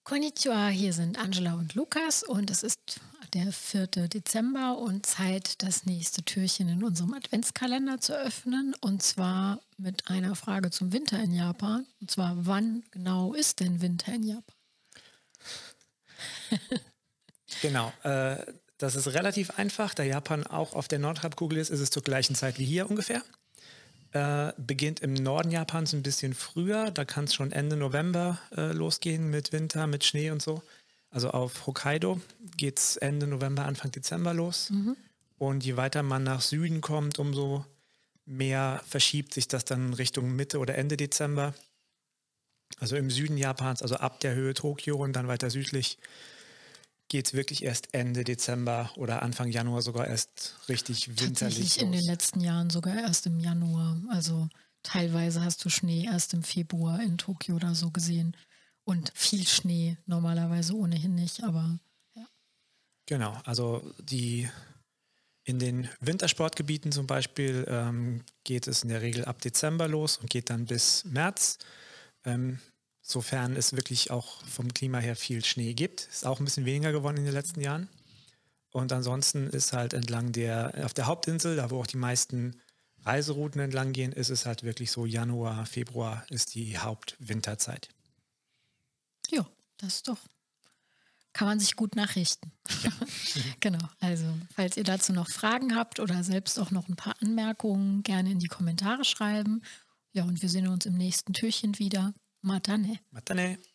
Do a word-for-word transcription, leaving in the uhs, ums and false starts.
Konnichiwa, hier sind Angela und Lukas und es ist der vierte Dezember und Zeit, das nächste Türchen in unserem Adventskalender zu öffnen. Und zwar mit einer Frage zum Winter in Japan. Und zwar, wann genau ist denn Winter in Japan? Genau, äh, das ist relativ einfach. Da Japan auch auf der Nordhalbkugel ist, ist es zur gleichen Zeit wie hier ungefähr. Äh, beginnt im Norden Japans ein bisschen früher. Da kann es schon Ende November äh, losgehen mit Winter, mit Schnee und so. Also auf Hokkaido geht es Ende November, Anfang Dezember los. Mhm. Und je weiter man nach Süden kommt, umso mehr verschiebt sich das dann Richtung Mitte oder Ende Dezember. Also im Süden Japans, also ab der Höhe Tokio und dann weiter südlich, geht es wirklich erst Ende Dezember oder Anfang Januar sogar erst richtig winterlich Tatsächlich los. in den letzten Jahren sogar erst im Januar. Also teilweise hast du Schnee erst im Februar in Tokio oder so gesehen. Und viel Schnee normalerweise ohnehin nicht, aber ja. Genau, also die in den Wintersportgebieten zum Beispiel ähm, geht es in der Regel ab Dezember los und geht dann bis März. Ähm, sofern es wirklich auch vom Klima her viel Schnee gibt. Ist auch ein bisschen weniger geworden in den letzten Jahren. Und ansonsten ist halt entlang der, auf der Hauptinsel, da wo auch die meisten Reiserouten entlang gehen, ist es halt wirklich so Januar, Februar ist die Hauptwinterzeit. Ja, das ist doch. Kann man sich gut nachrichten. Ja. Genau, also falls ihr dazu noch Fragen habt oder selbst auch noch ein paar Anmerkungen, gerne in die Kommentare schreiben. Ja, und wir sehen uns im nächsten Türchen wieder. Matane. Matane.